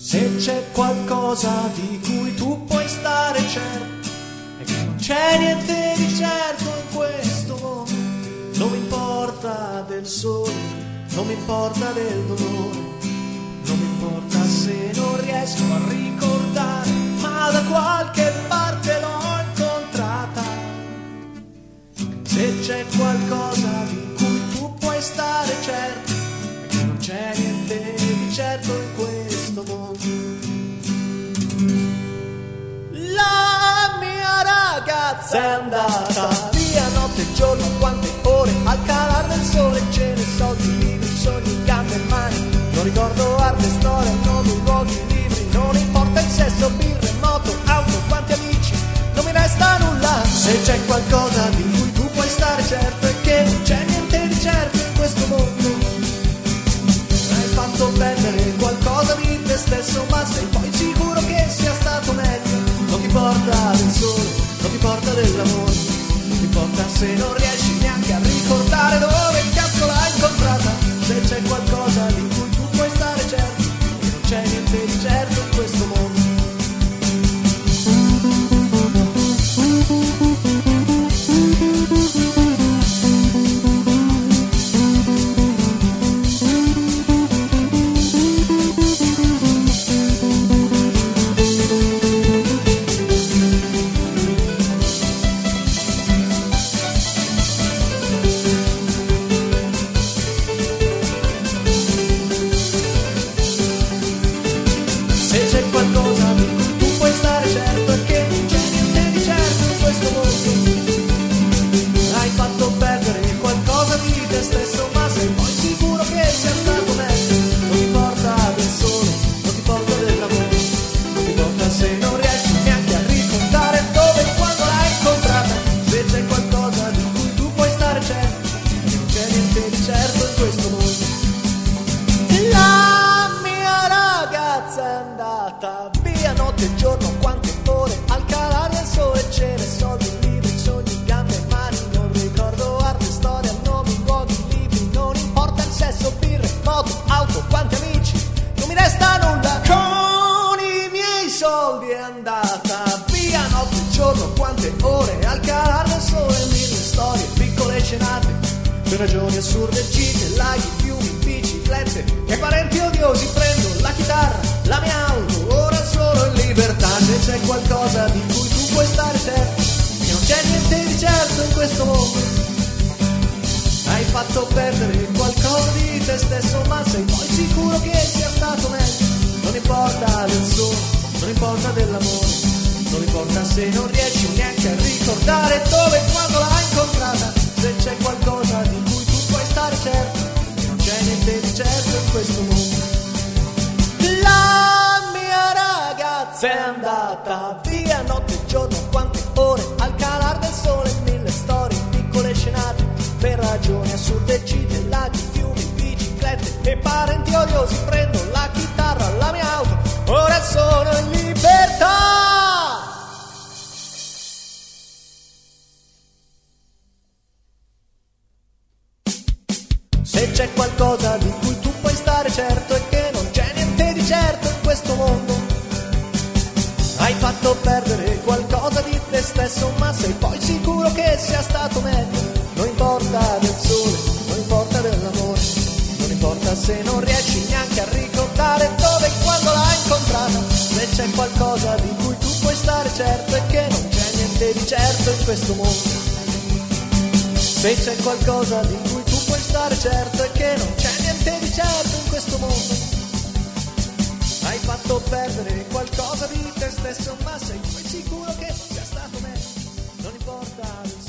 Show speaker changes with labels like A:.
A: Se c'è qualcosa di cui tu puoi stare certo, è che non c'è niente di certo in questo mondo. Non mi importa del sole, non mi importa del dolore, non mi importa se non riesco a ricordare, ma da qualche parte l'ho incontrata. Se c'è qualcosa di cui tu puoi stare certo, è che non c'è niente di certo in questo mondo. La mia ragazza è andata via notte e giorno, quante ore al calar del sole, ce ne soldi, libri, sogni, gambe e mani. Non ricordo arte, storia, nomi, luoghi, libri. Non importa il sesso, birre, moto, auto, quanti amici, non mi resta nulla. Se c'è qualcosa di cui tu puoi stare certo, è che non c'è niente di certo in questo mondo. Hai fatto perdere qualcosa di te stesso, ma sei poi sicuro che sia stato meglio. Non ti porta del sole, non ti porta dell'amore, non ti porta se non riesci neanche a ricordare dove cazzo l'hai incontrata. Se c'è qualcosa di cui tu puoi stare certo, e non c'è niente di certo in questo mondo. Se c'è qualcosa di cui tu puoi stare certo, è che non c'è niente di certo in questo mondo. Hai fatto perdere qualcosa di te stesso, ma sei poi sicuro che sia stato meglio. Non ti porta del sole, non ti porta dell'amore, non ti porta se non riesci neanche a ricordare dove e quando l'hai incontrata. Se c'è qualcosa di cui tu puoi stare certo, è che non c'è niente di certo in questo mondo. La mia ragazza è andata via notte e giorno, quante ore al calare del sole, ce ne soldi, libri, sogni, gambe e mani. Non ricordo arte, storia, nomi, luoghi, libri. Non importa il sesso, birre, moto, auto, quanti amici, non mi resta nulla. Con i miei soldi è andata via notte e giorno, quante ore al calare del sole. Mille storie, piccole scenate, per ragioni assurde, gite, laghi, fiumi, biciclette e parenti odiosi. Prendo la chitarra, la mia auto, ora sono in libertà. Se c'è qualcosa di cui tu puoi stare certo, che non c'è niente di certo in questo mondo. Hai fatto perdere qualcosa di te stesso, ma sei poi sicuro che sia stato meglio. Non importa del sole, non importa dell'amore, non importa se non riesci neanche a ricordare dove e quando l'hai incontrata. Se c'è qualcosa di cui tu puoi stare certo, che non c'è niente di certo in questo mondo. La mia ragazza è andata via notte e giorno, quante ore al calar del sole. Mille storie, piccole scenate, per ragioni assurde, gite, laghi, fiumi, biciclette e parenti odiosi. Prendo la chitarra, la mia auto, ora sono in libertà. Se c'è qualcosa di cui tu puoi stare certo, è che non c'è niente di certo in questo mondo. Hai fatto perdere qualcosa di te stesso, ma sei poi sicuro che sia stato meglio. Non importa del sole, non importa dell'amore, non importa se non riesci neanche a ricordare dove e quando l'hai incontrata. Se c'è qualcosa di cui tu puoi stare certo, è che non c'è niente di certo in questo mondo. Se c'è qualcosa di cui tu puoi stare certo, è che non c'è niente di certo in questo mondo. Hai fatto perdere qualcosa di te stesso, ma sei poi sicuro che sia stato meglio. Non importa